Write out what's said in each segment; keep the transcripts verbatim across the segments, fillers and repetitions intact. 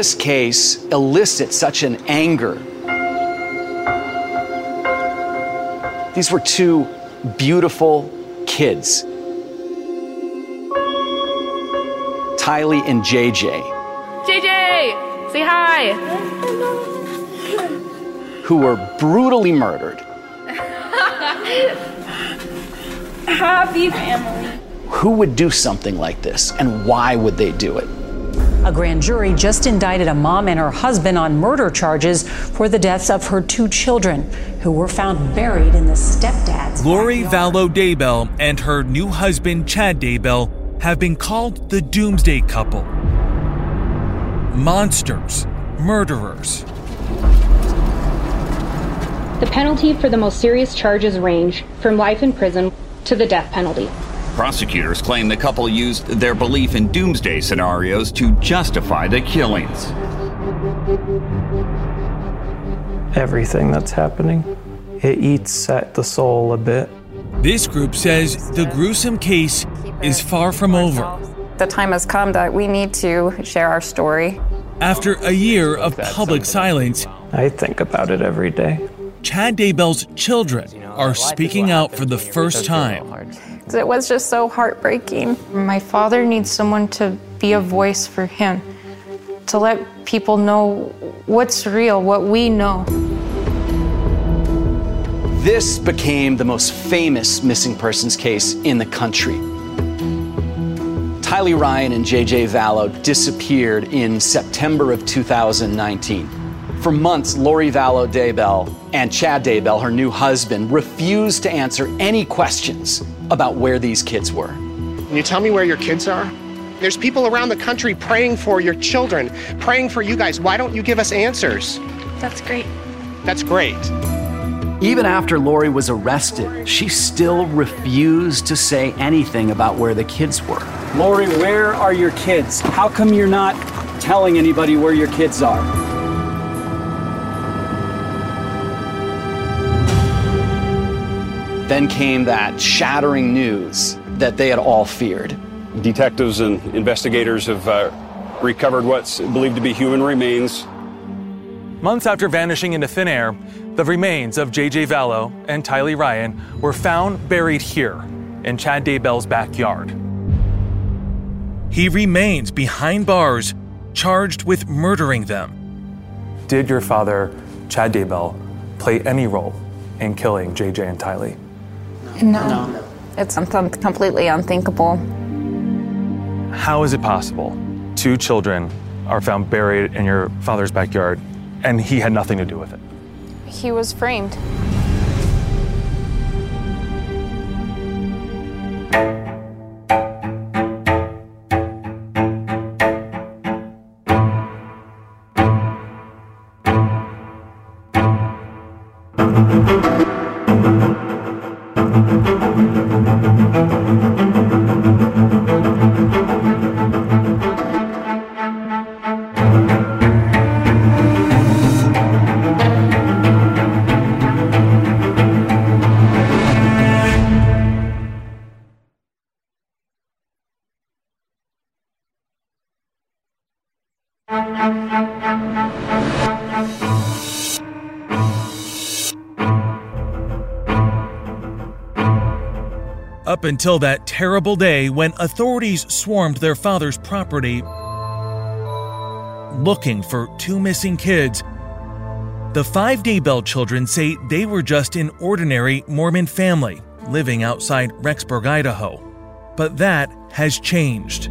this case elicit such an anger? These were two beautiful kids, Tylee and J J. J J, say hi. Who were brutally murdered. Happy family. Who would do something like this, and why would they do it? A grand jury just indicted a mom and her husband on murder charges for the deaths of her two children, who were found buried in the stepdad's Lori backyard. Vallow Daybell and her new husband, Chad Daybell, have been called the Doomsday Couple. Monsters, murderers. The penalty for the most serious charges range from life in prison to the death penalty. Prosecutors claim the couple used their belief in doomsday scenarios to justify the killings. Everything that's happening, it eats at the soul a bit. This group says the gruesome case is far from over. The time has come that we need to share our story. After a year of public silence, I think about it every day. Chad Daybell's children are speaking out for the first time. It was just so heartbreaking. My father needs someone to be a voice for him, to let people know what's real, what we know. This became the most famous missing persons case in the country. Tylee Ryan and J J Vallow disappeared in September of two thousand nineteen. For months, Lori Vallow Daybell and Chad Daybell, her new husband, refused to answer any questions about where these kids were. Can you tell me where your kids are? There's people around the country praying for your children, praying for you guys. Why don't you give us answers? That's great. That's great. Even after Lori was arrested, she still refused to say anything about where the kids were. Lori, where are your kids? How come you're not telling anybody where your kids are? Then came that shattering news that they had all feared. Detectives and investigators have uh, recovered what's believed to be human remains. Months after vanishing into thin air, the remains of J J Vallow and Tylee Ryan were found buried here in Chad Daybell's backyard. He remains behind bars, charged with murdering them. Did your father, Chad Daybell, play any role in killing J J and Tylee? No. no. It's completely unthinkable. How is it possible two children are found buried in your father's backyard and he had nothing to do with it? He was framed. Up until that terrible day when authorities swarmed their father's property looking for two missing kids, the five Daybell children say they were just an ordinary Mormon family living outside Rexburg, Idaho. But that has changed.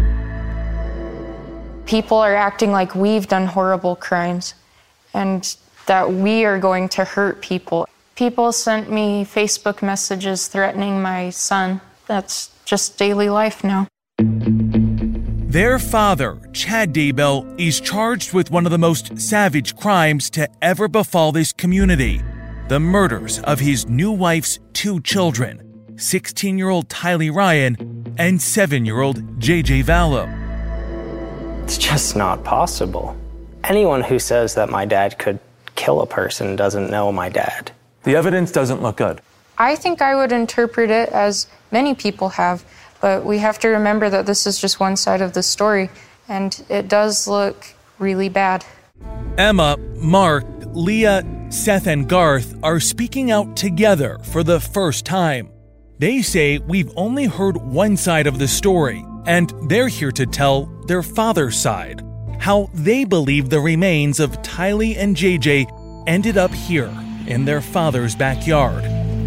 People are acting like we've done horrible crimes and that we are going to hurt people. People sent me Facebook messages threatening my son. That's just daily life now. Their father, Chad Daybell, is charged with one of the most savage crimes to ever befall this community: the murders of his new wife's two children, sixteen-year-old Tylee Ryan and seven-year-old J J Vallow. It's just not possible. Anyone who says that my dad could kill a person doesn't know my dad. The evidence doesn't look good. I think I would interpret it as many people have, but we have to remember that this is just one side of the story, and it does look really bad. Emma, Mark, Leah, Seth, and Garth are speaking out together for the first time. They say we've only heard one side of the story, and they're here to tell their father's side, how they believe the remains of Tylee and J J ended up here in their father's backyard.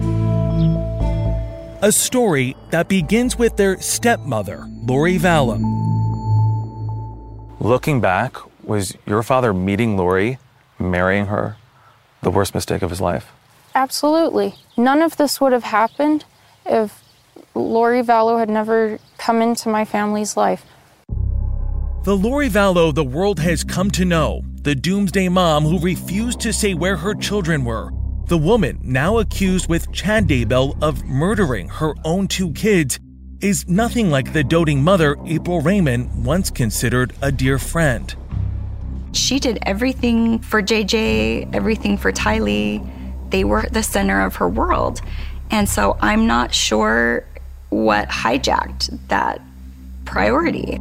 A story that begins with their stepmother, Lori Vallow. Looking back, was your father meeting Lori, marrying her, the worst mistake of his life? Absolutely. None of this would have happened if Lori Vallow had never come into my family's life. The Lori Vallow the world has come to know, the doomsday mom who refused to say where her children were, the woman now accused with Chad Daybell of murdering her own two kids, is nothing like the doting mother April Raymond once considered a dear friend. She did everything for J J, everything for Tylee. They were the center of her world. And so I'm not sure what hijacked that priority.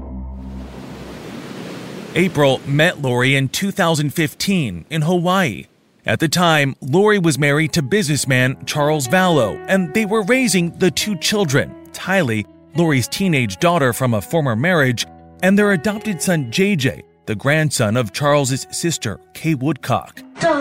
April met Lori in two thousand fifteen in Hawaii. At the time, Lori was married to businessman Charles Vallow, and they were raising the two children, Tylee, Lori's teenage daughter from a former marriage, and their adopted son J J, the grandson of Charles's sister, Kay Woodcock.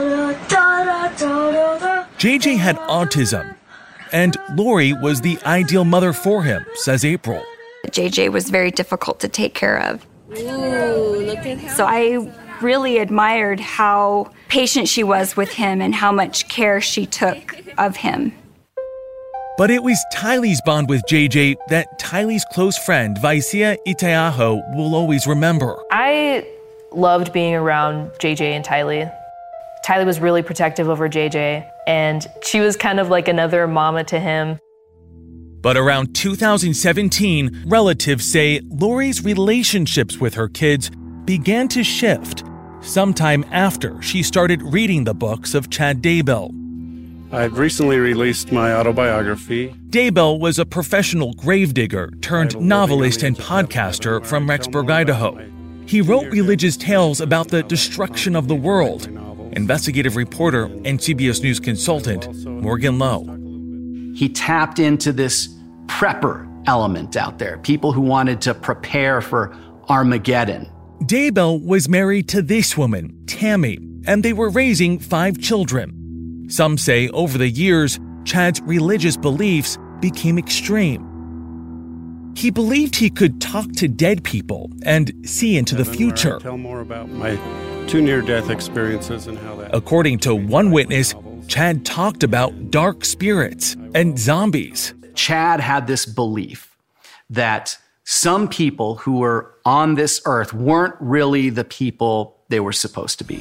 J J had autism, and Lori was the ideal mother for him, says April. J J was very difficult to take care of. Ooh, look at how. So I really admired how patient she was with him and how much care she took of him. But it was Tylee's bond with J J that Tylee's close friend, Vaisia Itayaho, will always remember. I loved being around J J and Tylee. Tylee was really protective over J J, and she was kind of like another mama to him. But around two thousand seventeen, relatives say Lori's relationships with her kids began to shift, sometime after she started reading the books of Chad Daybell. I've recently released my autobiography. Daybell was a professional gravedigger turned novelist and podcaster from Rexburg, Idaho. He wrote religious tales about the destruction of the world. Investigative reporter and C B S News consultant Morgan Lowe. He tapped into this prepper element out there, people who wanted to prepare for Armageddon. Daybell was married to this woman, Tammy, and they were raising five children. Some say over the years, Chad's religious beliefs became extreme. He believed he could talk to dead people and see into the future. Tell more about my two near-death experiences and how that... According to one witness, Chad talked about dark spirits and zombies. Chad had this belief that some people who were on this earth weren't really the people they were supposed to be.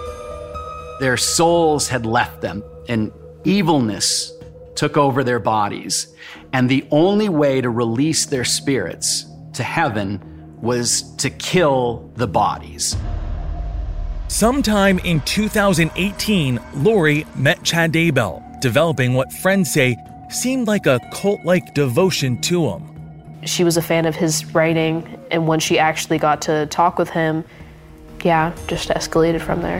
Their souls had left them, and evilness took over their bodies. And the only way to release their spirits to heaven was to kill the bodies. Sometime in two thousand eighteen, Lori met Chad Daybell, developing what friends say seemed like a cult-like devotion to him. She was a fan of his writing, and when she actually got to talk with him, yeah, just escalated from there.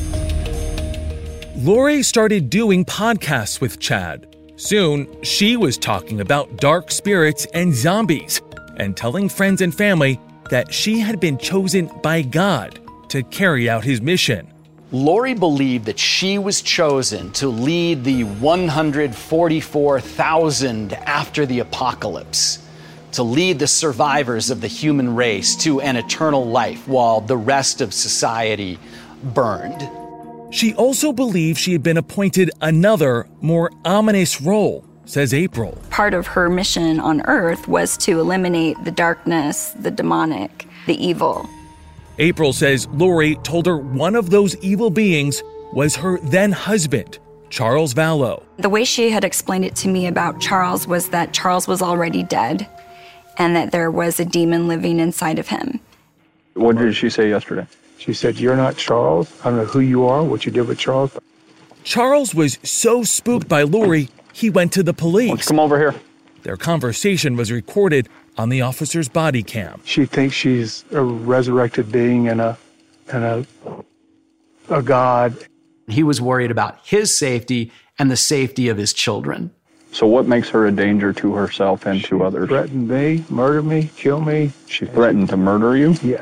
Lori started doing podcasts with Chad. Soon, she was talking about dark spirits and zombies, and telling friends and family that she had been chosen by God to carry out his mission. Lori believed that she was chosen to lead the one hundred forty-four thousand after the apocalypse, to lead the survivors of the human race to an eternal life while the rest of society burned. She also believed she had been appointed another, more ominous role, says April. Part of her mission on Earth was to eliminate the darkness, the demonic, the evil. April says Lori told her one of those evil beings was her then-husband, Charles Vallow. The way she had explained it to me about Charles was that Charles was already dead and that there was a demon living inside of him. What did she say yesterday? She said, "You're not Charles. I don't know who you are, what you did with Charles." Charles was so spooked by Lori, he went to the police. Let's come over here. Their conversation was recorded on the officer's body cam. She thinks she's a resurrected being in a and a, a God. He was worried about his safety and the safety of his children. So what makes her a danger to herself and to others? Threatened me, murder me, kill me. She threatened to murder you? Yes.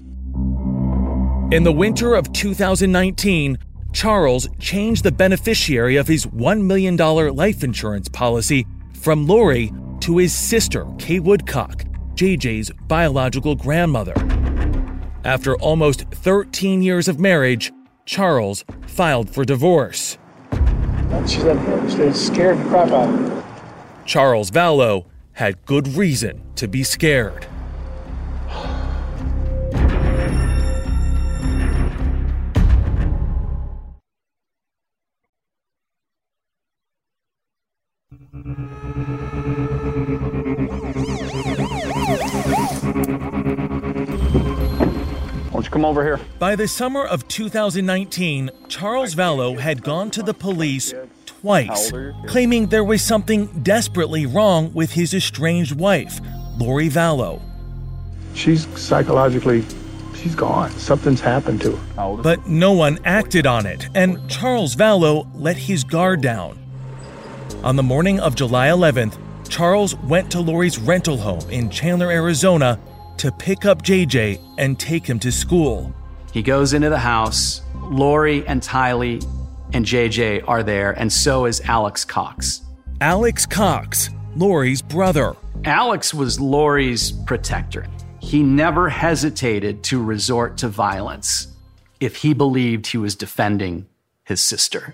In the winter of two thousand nineteen, Charles changed the beneficiary of his one million dollars life insurance policy from Lori to his sister, Kay Woodcock, J J's biological grandmother. After almost thirteen years of marriage, Charles filed for divorce. She said she scared the crap out of me. Charles Vallow had good reason to be scared. Why don't you come over here? By the summer of two thousand nineteen, Charles Vallow had gone to the police twice, claiming there was something desperately wrong with his estranged wife, Lori Vallow. She's psychologically, she's gone. Something's happened to her. But no one acted on it, and Charles Vallow let his guard down. On the morning of July eleventh, Charles went to Lori's rental home in Chandler, Arizona, to pick up J J and take him to school. He goes into the house. Lori and Tylee and J J are there, and so is Alex Cox. Alex Cox, Lori's brother. Alex was Lori's protector. He never hesitated to resort to violence if he believed he was defending his sister.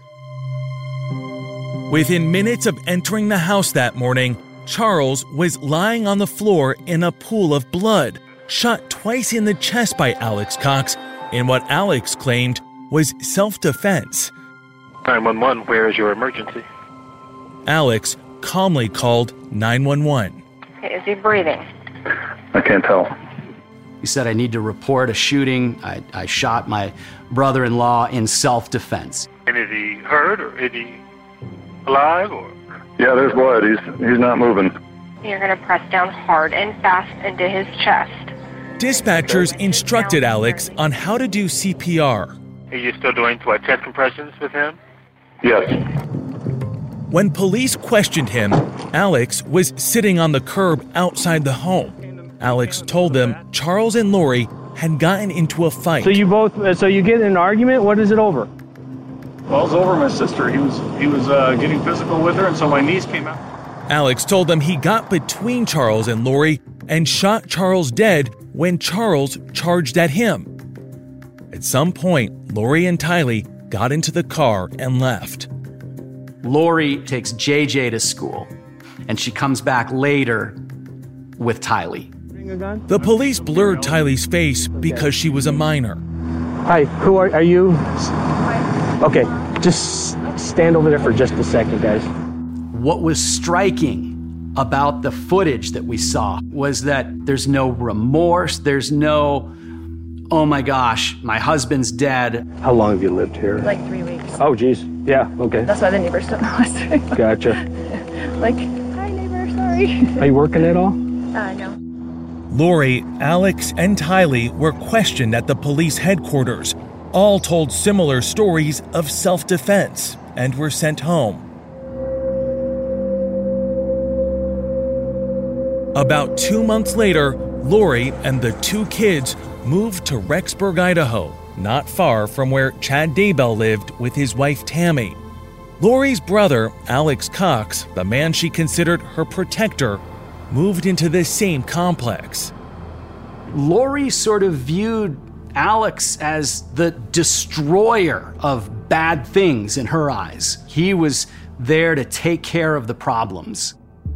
Within minutes of entering the house that morning, Charles was lying on the floor in a pool of blood, shot twice in the chest by Alex Cox in what Alex claimed was self-defense. nine one one, where is your emergency? Alex calmly called nine one one. Is he breathing? I can't tell. He said, I need to report a shooting. I, I shot my brother-in-law in self-defense. And is he hurt or is he alive or? Yeah, there's blood. He's he's not moving. You're going to press down hard and fast into his chest. Dispatchers instructed Alex on how to do C P R. Are you still doing what, chest compressions with him? Yes. When police questioned him, Alex was sitting on the curb outside the home. Alex told them Charles and Lori had gotten into a fight. So you both, uh, so you get in an argument? What is it over? Well, it was over my sister. He was he was uh, getting physical with her, and so my niece came out. Alex told them he got between Charles and Lori and shot Charles dead when Charles charged at him. At some point, Lori and Tylee got into the car and left. Lori takes J J to school, and she comes back later with Tylee. The police blurred Tylee's face because she was a minor. Hi, who are, are you? Okay, just stand over there for just a second, guys. What was striking about the footage that we saw was that there's no remorse, there's no, oh my gosh, my husband's dead. How long have you lived here? Like three weeks. Oh, geez. Yeah, okay. That's why the neighbors don't know us. Gotcha. Like, hi neighbor, sorry. Are you working at all? Uh, no. Lori, Alex, and Tylee were questioned at the police headquarters. All told similar stories of self-defense and were sent home. About two months later, Lori and the two kids moved to Rexburg, Idaho, not far from where Chad Daybell lived with his wife Tammy. Lori's brother, Alex Cox, the man she considered her protector, moved into this same complex. Lori sort of viewed Alex as the destroyer of bad things in her eyes. He was there to take care of the problems.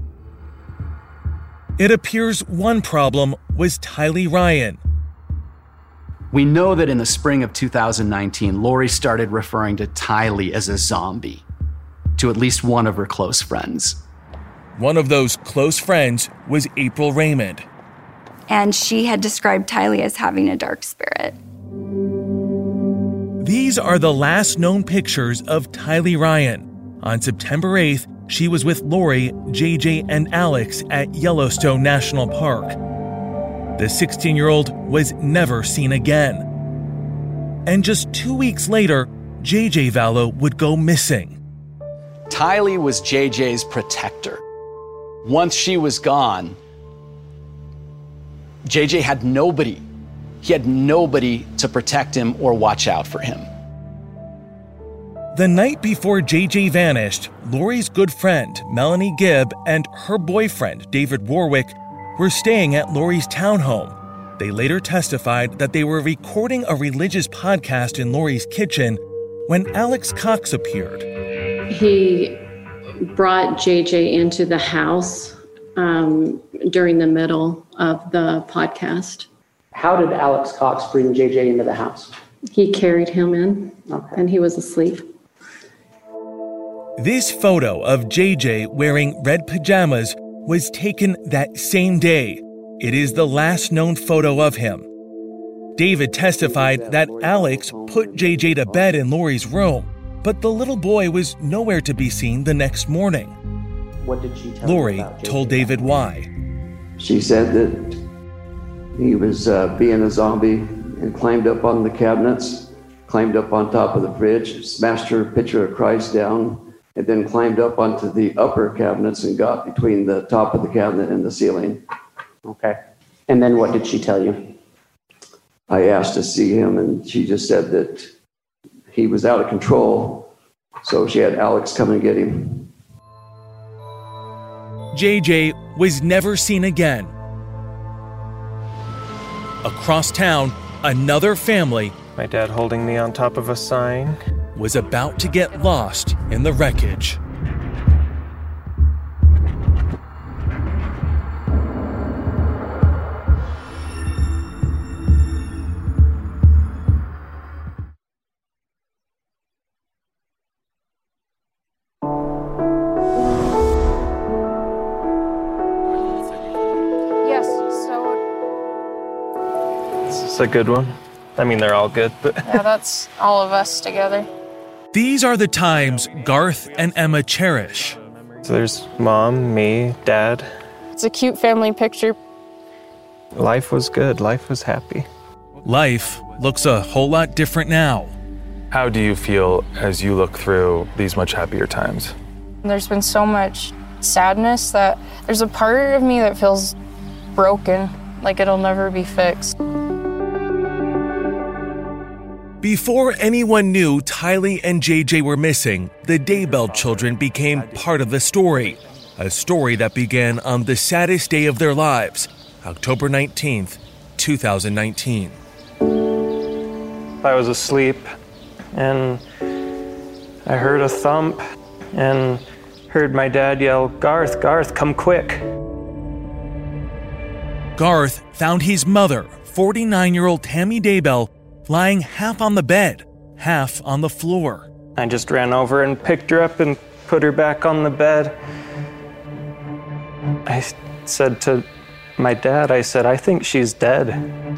It appears one problem was Tylee Ryan. We know that in the spring of two thousand nineteen, Lori started referring to Tylee as a zombie to at least one of her close friends. One of those close friends was April Raymond. And she had described Tylee as having a dark spirit. These are the last known pictures of Tylee Ryan. On September eighth, she was with Lori, J J, and Alex at Yellowstone National Park. The sixteen-year-old was never seen again. And just two weeks later, J J Vallow would go missing. Tylee was J J's protector. Once she was gone, J J had nobody. He had nobody to protect him or watch out for him. The night before J J vanished, Lori's good friend, Melanie Gibb, and her boyfriend, David Warwick, were staying at Lori's townhome. They later testified that they were recording a religious podcast in Lori's kitchen when Alex Cox appeared. He brought J J into the house um, during the middle of the podcast. How did Alex Cox bring J J into the house? He carried him in, okay. And he was asleep. This photo of J J wearing red pajamas was taken that same day. It is the last known photo of him. David testified that Alex put J J to bed in Lori's room, but the little boy was nowhere to be seen the next morning. What did she tell Lori you about J J? told David why. She said that he was uh, being a zombie and climbed up on the cabinets, climbed up on top of the fridge, smashed her picture of Christ down, and then climbed up onto the upper cabinets and got between the top of the cabinet and the ceiling. Okay. And then what did she tell you? I asked to see him, and she just said that he was out of control, so she had Alex come and get him. J J was never seen again. Across town, another family, my dad holding me on top of a sign, was about to get lost in the wreckage. It's a good one. I mean, they're all good, but... Yeah, that's all of us together. These are the times Garth and Emma cherish. So there's mom, me, dad. It's a cute family picture. Life was good. Life was happy. Life looks a whole lot different now. How do you feel as you look through these much happier times? There's been so much sadness that there's a part of me that feels broken, like it'll never be fixed. Before anyone knew Tylee and J J were missing, the Daybell children became part of the story. A story that began on the saddest day of their lives, October nineteenth, two thousand nineteen. I was asleep and I heard a thump and heard my dad yell, "Garth, Garth, come quick." Garth found his mother, forty-nine-year-old Tammy Daybell, lying half on the bed, half on the floor. I just ran over and picked her up and put her back on the bed. I said to my dad, I said, "I think she's dead."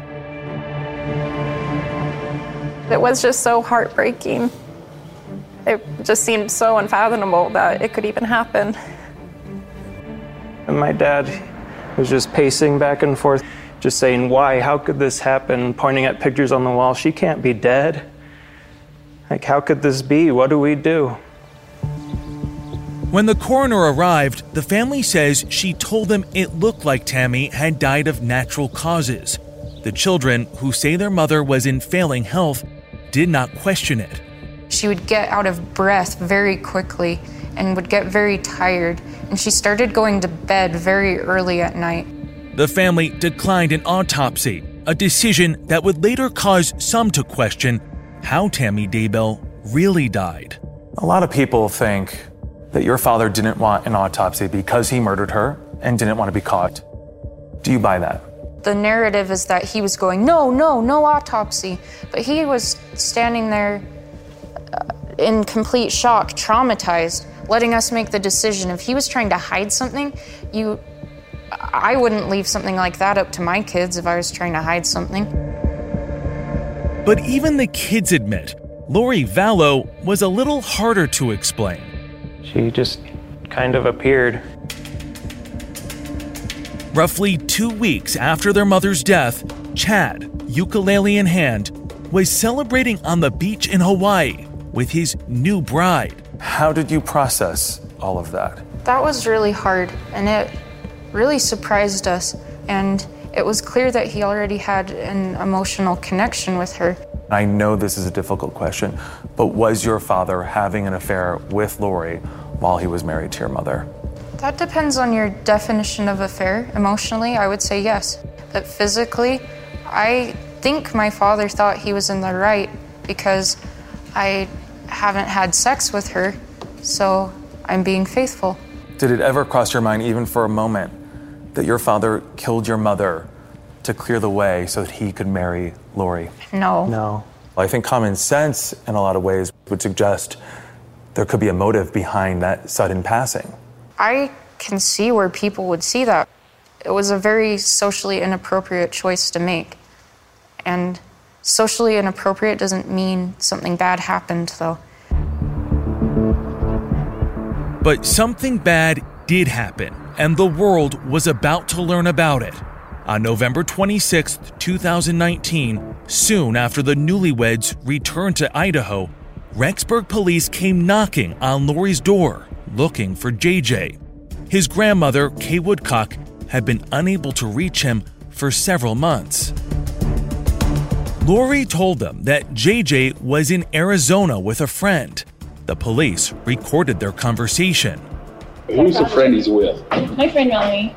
It was just so heartbreaking. It just seemed so unfathomable that it could even happen. And my dad was just pacing back and forth, just saying, "Why? How could this happen?" Pointing at pictures on the wall. She can't be dead. Like, how could this be? What do we do? When the coroner arrived, the family says she told them it looked like Tammy had died of natural causes. The children, who say their mother was in failing health, did not question it. She would get out of breath very quickly and would get very tired, and she started going to bed very early at night. The family declined an autopsy, a decision that would later cause some to question how Tammy Daybell really died. A lot of people think that your father didn't want an autopsy because he murdered her and didn't want to be caught. Do you buy that? The narrative is that he was going, no, no, no autopsy. But he was standing there uh, in complete shock, traumatized, letting us make the decision. If he was trying to hide something, you, I wouldn't leave something like that up to my kids if I was trying to hide something. But even the kids admit, Lori Vallow was a little harder to explain. She just kind of appeared. Roughly two weeks after their mother's death, Chad, ukulele in hand, was celebrating on the beach in Hawaii with his new bride. How did you process all of that? That was really hard, and it really surprised us. And it was clear that he already had an emotional connection with her. I know this is a difficult question, but was your father having an affair with Lori while he was married to your mother? That depends on your definition of affair. Emotionally, I would say yes. But physically, I think my father thought he was in the right because I haven't had sex with her, so I'm being faithful. Did it ever cross your mind, even for a moment, that your father killed your mother to clear the way so that he could marry Lori? No. No. I think common sense, in a lot of ways, would suggest there could be a motive behind that sudden passing. I can see where people would see that. It was a very socially inappropriate choice to make. And socially inappropriate doesn't mean something bad happened, though. But something bad did happen, and the world was about to learn about it. On November twenty-sixth, two thousand nineteen, soon after the newlyweds returned to Idaho, Rexburg police came knocking on Lori's door, looking for J J. His grandmother, Kay Woodcock, had been unable to reach him for several months. Lori told them that J J was in Arizona with a friend. The police recorded their conversation. Who's the friend he's with? My friend Melanie.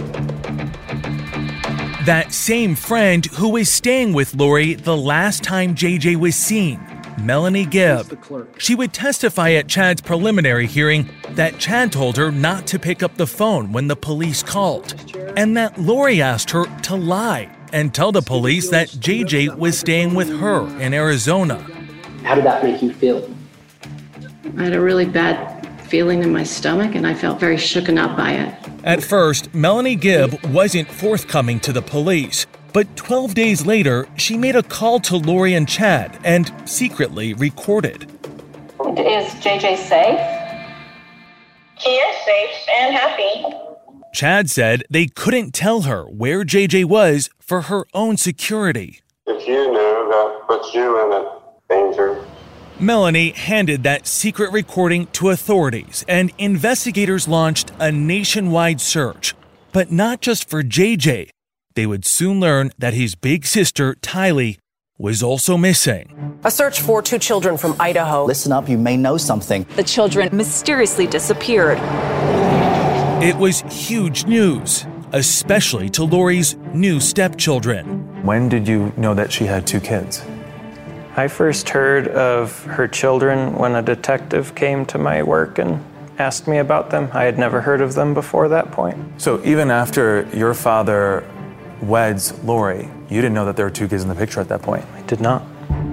That same friend who was staying with Lori the last time J J was seen, Melanie Gibb. She would testify at Chad's preliminary hearing that Chad told her not to pick up the phone when the police called, and that Lori asked her to lie and tell the police that J J was staying with her in Arizona. How did that make you feel? I had a really bad feeling in my stomach, and I felt very shooken up by it. At first, Melanie Gibb wasn't forthcoming to the police, but twelve days later, she made a call to Lori and Chad and secretly recorded. Is J J safe? He is safe and happy. Chad said they couldn't tell her where J J was for her own security. If you knew, that puts you in a danger. Melanie handed that secret recording to authorities, and investigators launched a nationwide search. But not just for J J. They would soon learn that his big sister, Tylee, was also missing. A search for two children from Idaho. Listen up, you may know something. The children mysteriously disappeared. It was huge news, especially to Lori's new stepchildren. When did you know that she had two kids? I first heard of her children when a detective came to my work and asked me about them. I had never heard of them before that point. So even after your father weds Lori, you didn't know that there were two kids in the picture at that point? I did not.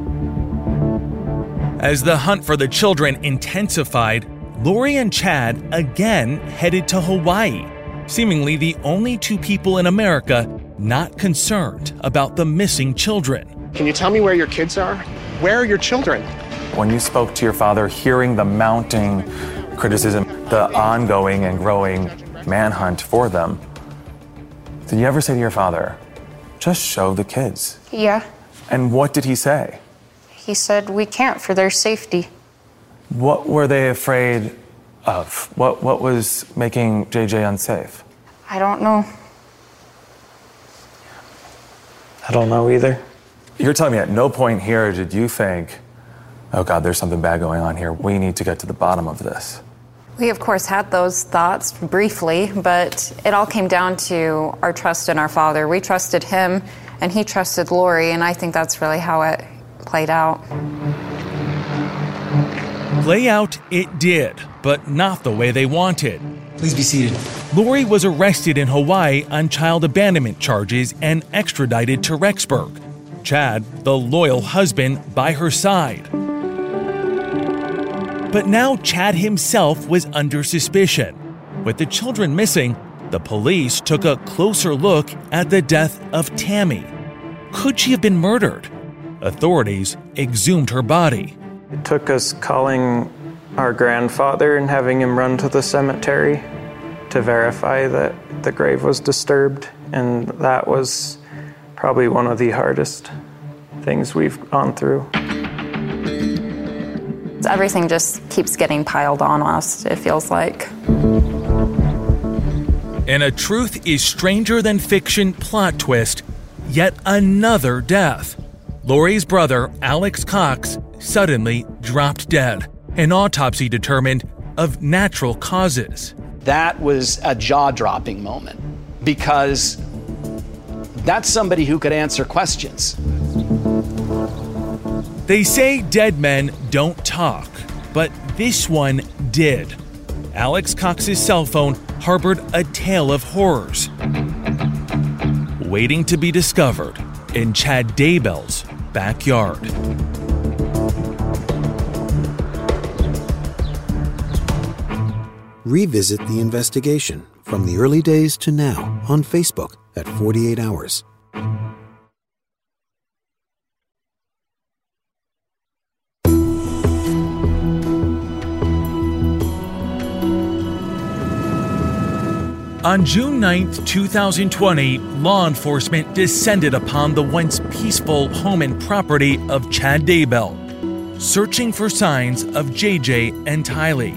As the hunt for the children intensified, Lori and Chad again headed to Hawaii, seemingly the only two people in America not concerned about the missing children. Can you tell me where your kids are? Where are your children? When you spoke to your father, hearing the mounting criticism, the ongoing and growing manhunt for them, did you ever say to your father, just show the kids? Yeah. And what did he say? He said we can't for their safety. What were they afraid of? What, what was making J J unsafe? I don't know. I don't know either. You're telling me at no point here did you think, oh God, there's something bad going on here. We need to get to the bottom of this. We, of course, had those thoughts briefly, but it all came down to our trust in our father. We trusted him, and he trusted Lori, and I think that's really how it played out. Play out it did, but not the way they wanted. Please be seated. Lori was arrested in Hawaii on child abandonment charges and extradited to Rexburg. Chad, the loyal husband, by her side. But now Chad himself was under suspicion. With the children missing, the police took a closer look at the death of Tammy. Could she have been murdered? Authorities exhumed her body. It took us calling our grandfather and having him run to the cemetery to verify that the grave was disturbed, and that was probably one of the hardest things we've gone through. Everything just keeps getting piled on us, it feels like. In a truth is stranger than fiction plot twist, yet another death. Lori's brother, Alex Cox, suddenly dropped dead. An autopsy determined of natural causes. That was a jaw-dropping moment because that's somebody who could answer questions. They say dead men don't talk, but this one did. Alex Cox's cell phone harbored a tale of horrors, waiting to be discovered in Chad Daybell's backyard. Revisit the investigation from the early days to now on Facebook at forty-eight hours. On June ninth, twenty twenty, law enforcement descended upon the once peaceful home and property of Chad Daybell, searching for signs of J J and Tylee.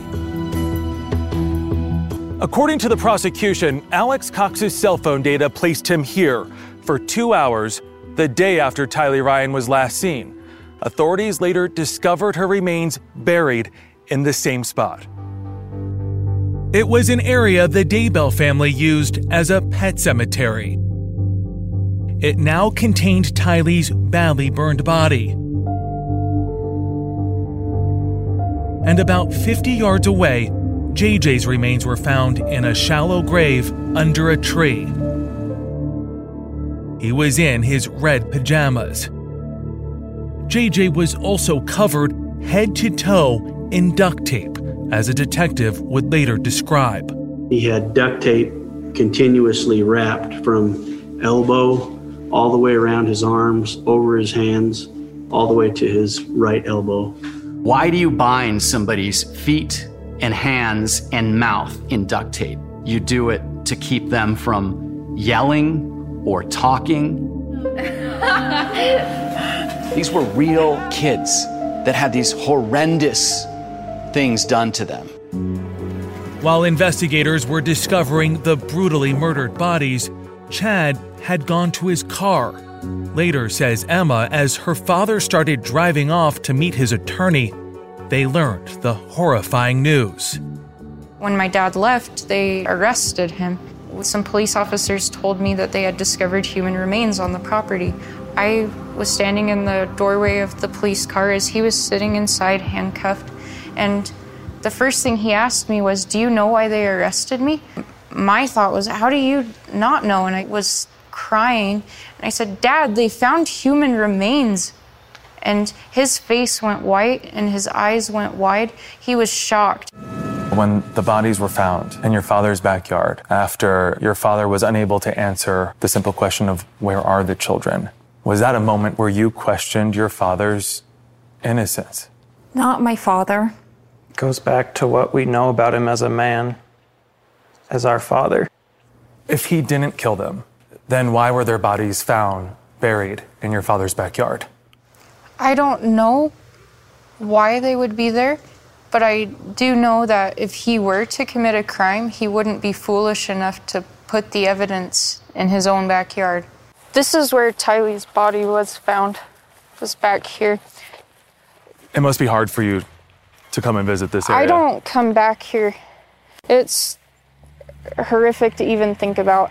According to the prosecution, Alex Cox's cell phone data placed him here for two hours the day after Tylee Ryan was last seen. Authorities later discovered her remains buried in the same spot. It was an area the Daybell family used as a pet cemetery. It now contained Tylee's badly burned body. And about fifty yards away, J J's remains were found in a shallow grave under a tree. He was in his red pajamas. J J was also covered head to toe in duct tape, as a detective would later describe. He had duct tape continuously wrapped from elbow all the way around his arms, over his hands, all the way to his right elbow. Why do you bind somebody's feet and hands and mouth in duct tape? You do it to keep them from yelling or talking. These were real kids that had these horrendous things done to them. While investigators were discovering the brutally murdered bodies, Chad had gone to his car. Later, says Emma, as her father started driving off to meet his attorney, they learned the horrifying news. When my dad left, they arrested him. Some police officers told me that they had discovered human remains on the property. I was standing in the doorway of the police car as he was sitting inside handcuffed, and the first thing he asked me was, "Do you know why they arrested me?" My thought was, how do you not know? And I was crying, and I said, "Dad, they found human remains." And his face went white and his eyes went wide. He was shocked. When the bodies were found in your father's backyard, after your father was unable to answer the simple question of where are the children, was that a moment where you questioned your father's innocence? Not my father. It goes back to what we know about him as a man, as our father. If he didn't kill them, then why were their bodies found buried in your father's backyard? I don't know why they would be there, but I do know that if he were to commit a crime, he wouldn't be foolish enough to put the evidence in his own backyard. This is where Tylee's body was found, was back here. It must be hard for you to come and visit this area. I don't come back here. It's horrific to even think about.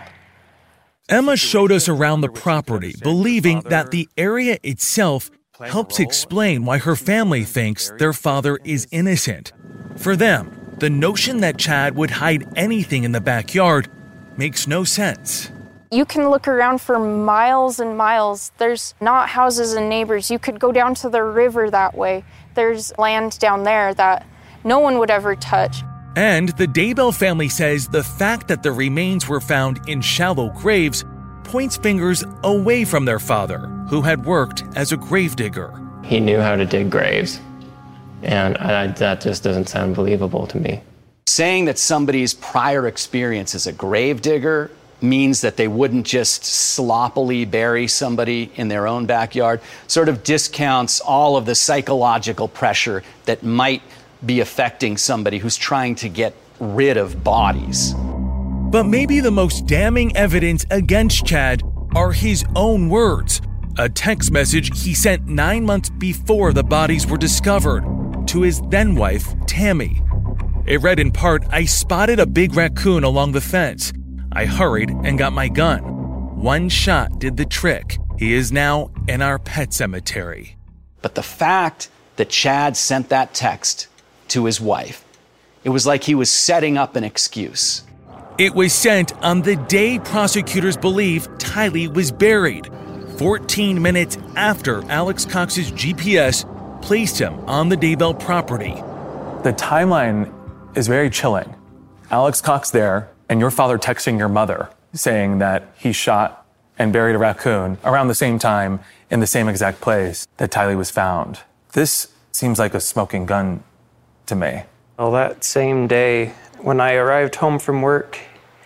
Emma showed us around the property, believing that the area itself helps explain why her family thinks their father is innocent. For them, the notion that Chad would hide anything in the backyard makes no sense. You can look around for miles and miles. There's not houses and neighbors. You could go down to the river that way. There's land down there that no one would ever touch. And the Daybell family says the fact that the remains were found in shallow graves points fingers away from their father, who had worked as a gravedigger. He knew how to dig graves, and I, that just doesn't sound believable to me. Saying that somebody's prior experience as a gravedigger means that they wouldn't just sloppily bury somebody in their own backyard, sort of discounts all of the psychological pressure that might be affecting somebody who's trying to get rid of bodies. But maybe the most damning evidence against Chad are his own words. A text message he sent nine months before the bodies were discovered to his then-wife, Tammy. It read in part, "I spotted a big raccoon along the fence. I hurried and got my gun. One shot did the trick. He is now in our pet cemetery." But the fact that Chad sent that text to his wife, it was like he was setting up an excuse. It was sent on the day prosecutors believe Tylee was buried, fourteen minutes after Alex Cox's G P S placed him on the Daybell property. The timeline is very chilling. Alex Cox there, and your father texting your mother saying that he shot and buried a raccoon around the same time in the same exact place that Tylee was found. This seems like a smoking gun to me. Well, that same day, when I arrived home from work,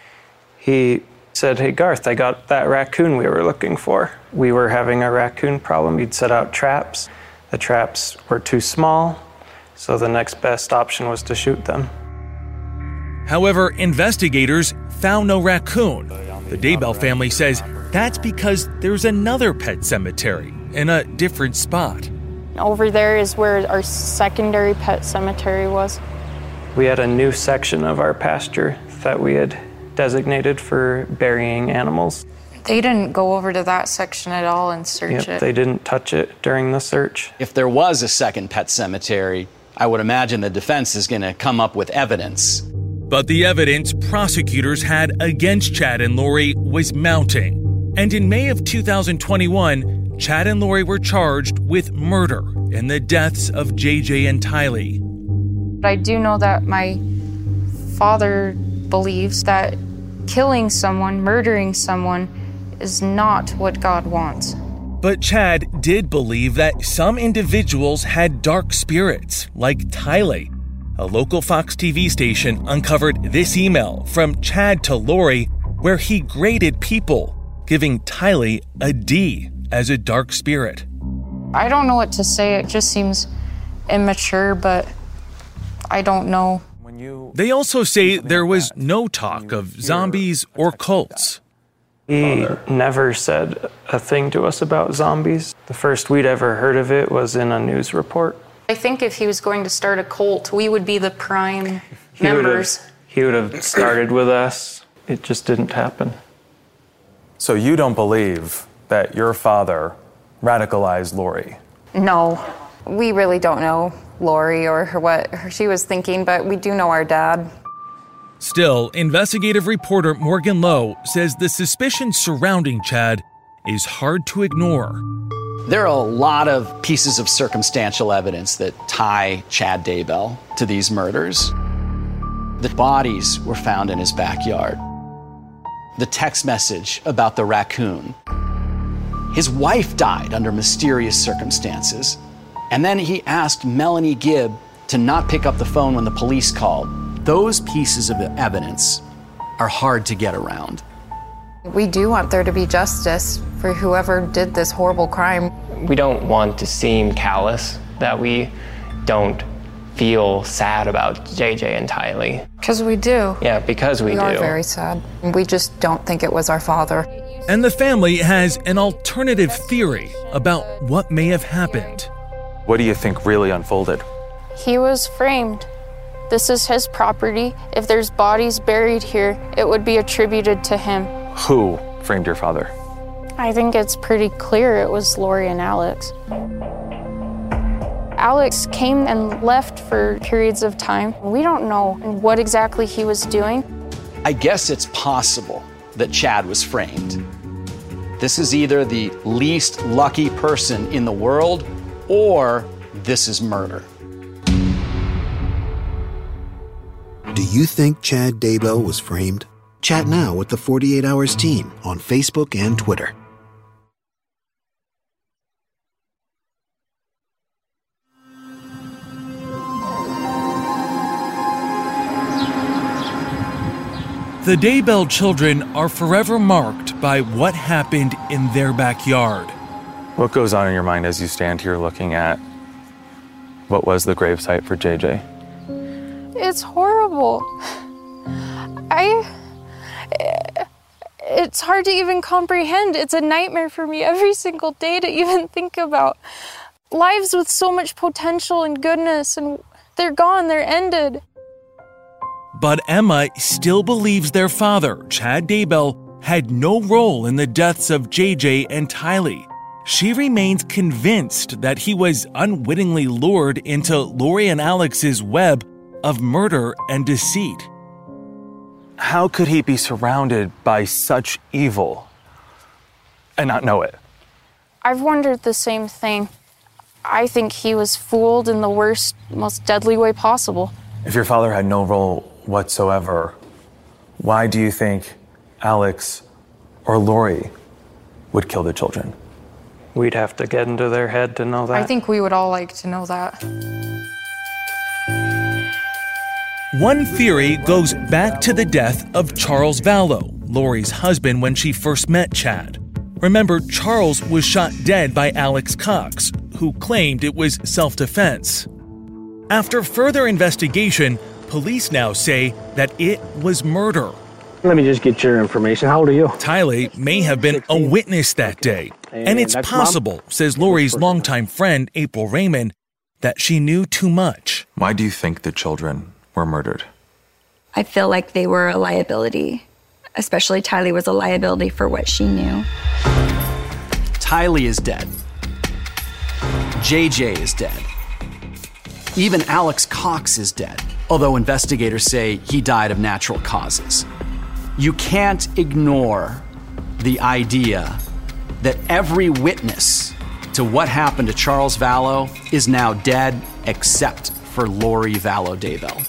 he said, "Hey, Garth, I got that raccoon we were looking for." We were having a raccoon problem. He'd set out traps. The traps were too small, so the next best option was to shoot them. However, investigators found no raccoon. The Daybell family says that's because there's another pet cemetery in a different spot. Over there is where our secondary pet cemetery was. We had a new section of our pasture that we had designated for burying animals. They didn't go over to that section at all and search Yep, it. they didn't touch it during the search. If there was a second pet cemetery, I would imagine the defense is going to come up with evidence. But the evidence prosecutors had against Chad and Lori was mounting. And in May of two thousand twenty-one, Chad and Lori were charged with murder in the deaths of J J and Tylee. I do know that my father believes that killing someone, murdering someone, is not what God wants. But Chad did believe that some individuals had dark spirits, like Tylee. A local Fox T V station uncovered this email from Chad to Lori where he graded people, giving Tylee a D as a dark spirit. I don't know what to say. It just seems immature, but I don't know. They also say there was no talk of zombies or cults. He never said a thing to us about zombies. The first we'd ever heard of it was in a news report. I think if he was going to start a cult, we would be the prime He would members. have, he would have started with us. It just didn't happen. So you don't believe that your father radicalized Lori? No, we really don't know Lori or her, what her, she was thinking, but we do know our dad. Still, investigative reporter Morgan Lowe says the suspicion surrounding Chad is hard to ignore. There are a lot of pieces of circumstantial evidence that tie Chad Daybell to these murders. The bodies were found in his backyard. The text message about the raccoon. His wife died under mysterious circumstances. And then he asked Melanie Gibb to not pick up the phone when the police called. Those pieces of evidence are hard to get around. We do want there to be justice for whoever did this horrible crime. We don't want to seem callous, that we don't feel sad about J J and Tylee. Because we do. Yeah, because we, we do. are very sad. We just don't think it was our father. And the family has an alternative theory about what may have happened. What do you think really unfolded? He was framed. This is his property. If there's bodies buried here, it would be attributed to him. Who framed your father? I think it's pretty clear it was Lori and Alex. Alex came and left for periods of time. We don't know what exactly he was doing. I guess it's possible that Chad was framed. This is either the least lucky person in the world, or this is murder. Do you think Chad Daybell was framed? Chat now with the forty-eight hours team on Facebook and Twitter. The Daybell children are forever marked by what happened in their backyard. What goes on in your mind as you stand here looking at what was the gravesite for J J? It's horrible. I... It's hard to even comprehend. It's a nightmare for me every single day to even think about. Lives with so much potential and goodness, and they're gone, they're ended. But Emma still believes their father, Chad Daybell, had no role in the deaths of J J and Tylee. She remains convinced that he was unwittingly lured into Lori and Alex's web of murder and deceit. How could he be surrounded by such evil and not know it? I've wondered the same thing. I think he was fooled in the worst, most deadly way possible. If your father had no role whatsoever, why do you think Alex or Lori would kill the children? We'd have to get into their head to know that. I think we would all like to know that. One theory goes back to the death of Charles Vallow, Lori's husband, when she first met Chad. Remember, Charles was shot dead by Alex Cox, who claimed it was self-defense. After further investigation, police now say that it was murder. Let me just get your information. How old are you? Tylee may have been a witness that day. And it's possible, says Lori's longtime friend, April Raymond, that she knew too much. Why do you think the children were murdered? I feel like they were a liability. Especially Tylee was a liability for what she knew. Tylee is dead. J J is dead. Even Alex Cox is dead, although investigators say he died of natural causes. You can't ignore the idea that every witness to what happened to Charles Vallow is now dead except for Lori Vallow Daybell.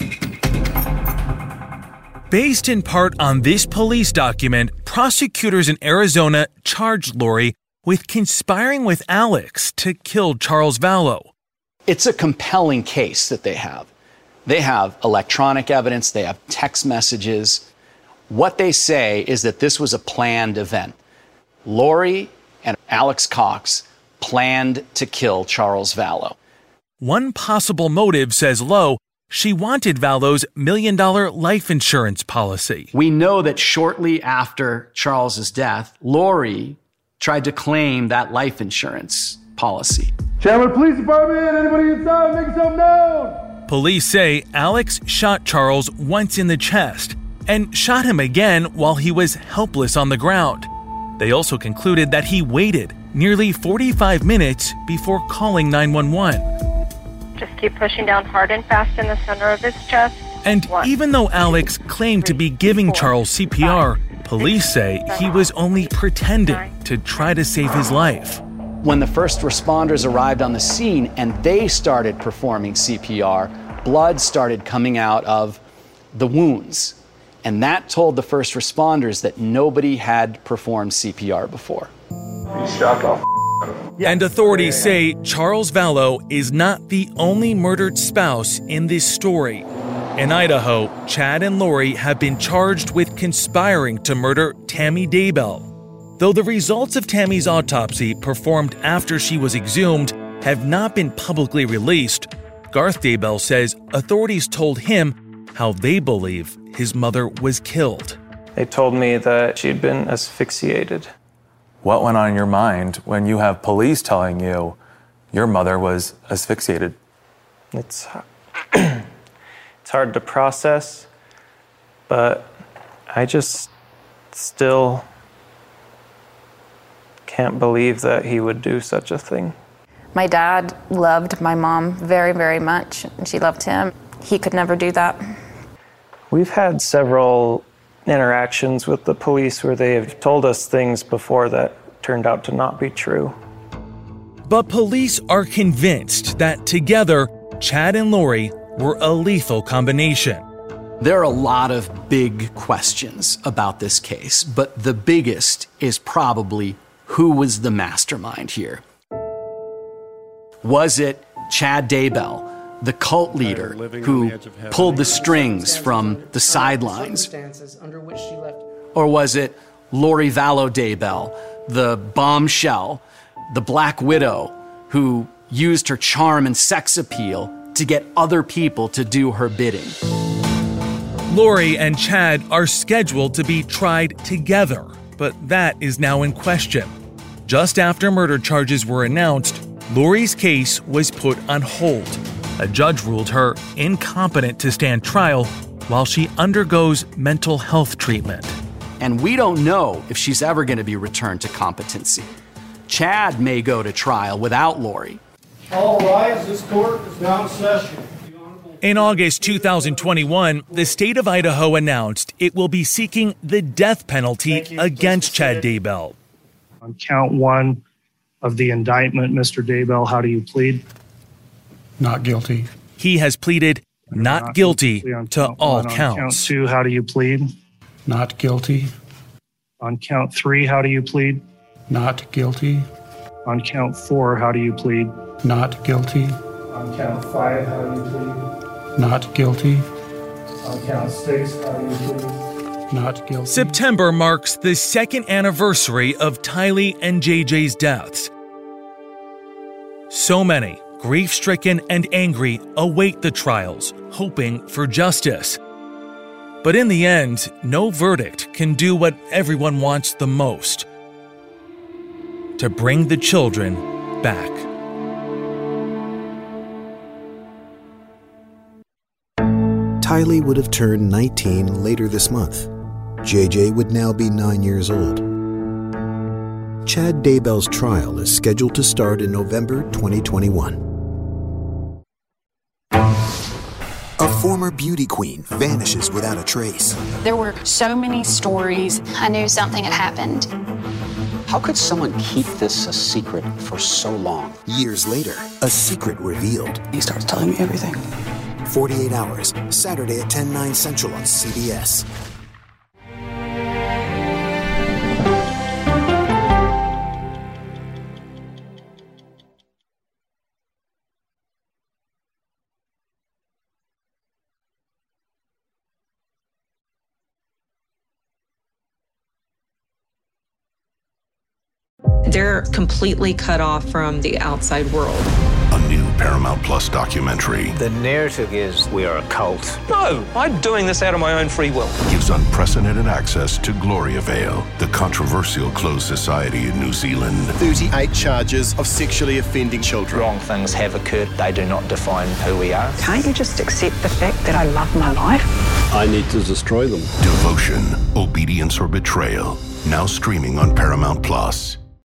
Based in part on this police document, prosecutors in Arizona charged Lori with conspiring with Alex to kill Charles Vallow. It's a compelling case that they have. They have electronic evidence, they have text messages. What they say is that this was a planned event. Lori and Alex Cox planned to kill Charles Vallow. One possible motive, says Lowe, she wanted Vallow's million-dollar life insurance policy. We know that shortly after Charles's death, Lori tried to claim that life insurance policy. Chandler Police Department, anybody inside, make yourself known! Police say Alex shot Charles once in the chest and shot him again while he was helpless on the ground. They also concluded that he waited nearly forty-five minutes before calling nine one one. Just keep pushing down hard and fast in the center of his chest. And One, even though Alex claimed three, to be giving four, Charles C P R, five, police six, say seven, he was only pretending nine, to try to save his life. When the first responders arrived on the scene and they started performing C P R, blood started coming out of the wounds. And that told the first responders that nobody had performed C P R before. Shut up. And authorities say Charles Vallow is not the only murdered spouse in this story. In Idaho, Chad and Lori have been charged with conspiring to murder Tammy Daybell. Though the results of Tammy's autopsy, performed after she was exhumed, have not been publicly released, Garth Daybell says authorities told him how they believe his mother was killed. They told me that she'd been asphyxiated. What went on in your mind when you have police telling you your mother was asphyxiated? It's, it's hard to process, but I just still can't believe that he would do such a thing. My dad loved my mom very, very much, and she loved him. He could never do that. We've had several interactions with the police where they have told us things before that turned out to not be true. But police are convinced that together, Chad and Lori were a lethal combination. There are a lot of big questions about this case, but the biggest is probably who was the mastermind here. Was it Chad Daybell, the cult leader who pulled the strings from the sidelines? Or was it Lori Vallow Daybell, the bombshell, the Black Widow, who used her charm and sex appeal to get other people to do her bidding? Lori and Chad are scheduled to be tried together, but that is now in question. Just after murder charges were announced, Lori's case was put on hold. A judge ruled her incompetent to stand trial while she undergoes mental health treatment. And we don't know if she's ever going to be returned to competency. Chad may go to trial without Lori. All rise, this court is now in session. In August two thousand twenty-one, the state of Idaho announced it will be seeking the death penalty against Chad Daybell. On count one of the indictment, Mister Daybell, how do you plead? Not guilty. He has pleaded not, not guilty to all counts. counts. On count two, how do you plead? Not guilty. On count three, how do you plead? Not guilty. On count four, how do you plead? Not guilty. On count five, how do you plead? Not guilty. On count six, how do you plead? Not guilty. September marks the second anniversary of Tylee and J J's deaths. So many, grief-stricken and angry, await the trials, hoping for justice. But in the end, no verdict can do what everyone wants the most: to bring the children back. Tylee would have turned nineteen later this month. J J would now be nine years old. Chad Daybell's trial is scheduled to start in November twenty twenty-one. A former beauty queen vanishes without a trace. There were so many stories. I knew something had happened. How could someone keep this a secret for so long? Years later, a secret revealed. He starts telling me everything. forty-eight hours, Saturday at ten, nine Central on C B S. They're completely cut off from the outside world. A new Paramount Plus documentary. The narrative is we are a cult. No, I'm doing this out of my own free will. Gives unprecedented access to Gloria Vale, the controversial closed society in New Zealand. thirty-eight charges of sexually offending children. Wrong things have occurred. They do not define who we are. Can't you just accept the fact that I love my life? I need to destroy them. Devotion, obedience, or betrayal. Now streaming on Paramount Plus.